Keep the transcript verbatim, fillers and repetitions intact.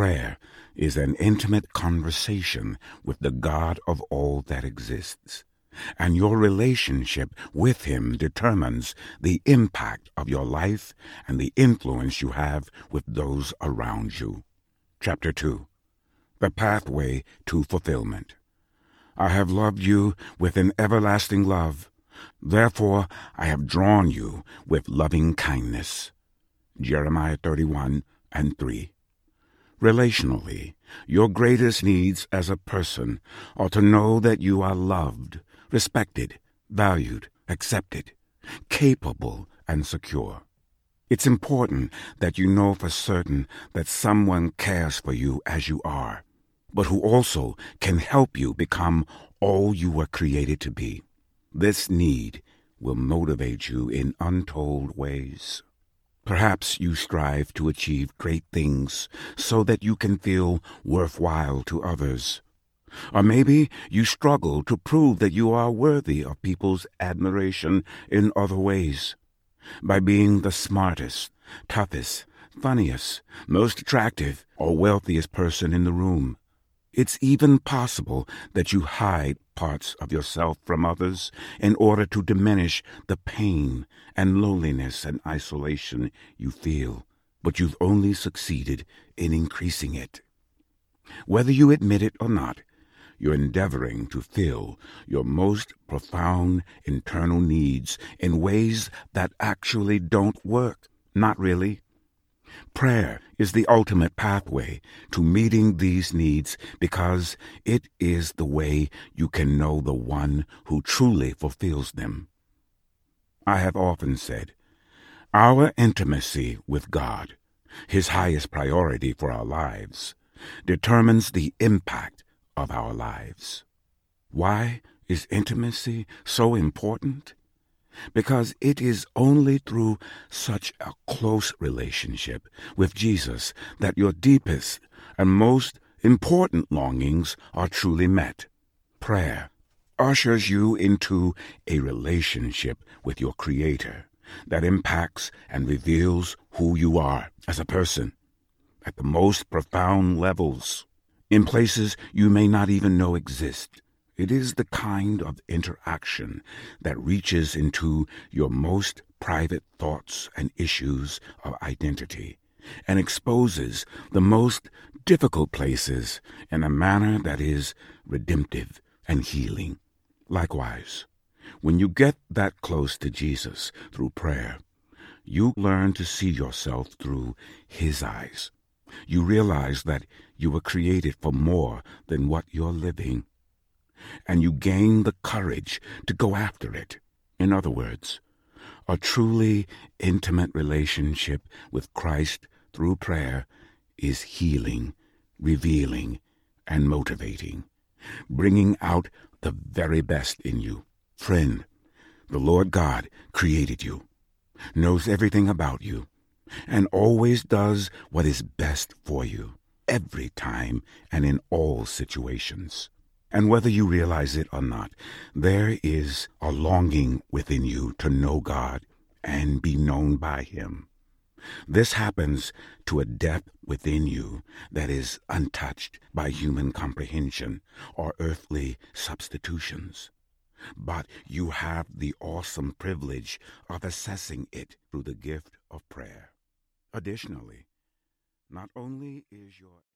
Prayer is an intimate conversation with the God of all that exists, and your relationship with Him determines the impact of your life and the influence you have with those around you. Chapter two. The Pathway to Fulfillment. I have loved you with an everlasting love. Therefore I have drawn you with loving kindness. Jeremiah thirty-one and three. Relationally, your greatest needs as a person are to know that you are loved, respected, valued, accepted, capable, and secure. It's important that you know for certain that someone cares for you as you are, but who also can help you become all you were created to be. This need will motivate you in untold ways. Perhaps you strive to achieve great things so that you can feel worthwhile to others. Or maybe you struggle to prove that you are worthy of people's admiration in other ways. By being the smartest, toughest, funniest, most attractive, or wealthiest person in the room. It's even possible that you hide parts of yourself from others in order to diminish the pain and loneliness and isolation you feel, but you've only succeeded in increasing it. Whether you admit it or not, you're endeavoring to fill your most profound internal needs in ways that actually don't work. Not really. Prayer is the ultimate pathway to meeting these needs because it is the way you can know the one who truly fulfills them. I have often said, our intimacy with God, His highest priority for our lives, determines the impact of our lives. Why is intimacy so important? Because it is only through such a close relationship with Jesus that your deepest and most important longings are truly met. Prayer ushers you into a relationship with your Creator that impacts and reveals who you are as a person at the most profound levels, in places you may not even know exist. It is the kind of interaction that reaches into your most private thoughts and issues of identity and exposes the most difficult places in a manner that is redemptive and healing. Likewise, when you get that close to Jesus through prayer, you learn to see yourself through His eyes. You realize that you were created for more than what you're living, and you gain the courage to go after it. In other words, a truly intimate relationship with Christ through prayer is healing, revealing, and motivating, bringing out the very best in you. Friend, the Lord God created you, knows everything about you, and always does what is best for you, every time and in all situations. And whether you realize it or not, there is a longing within you to know God and be known by Him. This happens to a depth within you that is untouched by human comprehension or earthly substitutions. But you have the awesome privilege of assessing it through the gift of prayer. Additionally, not only is your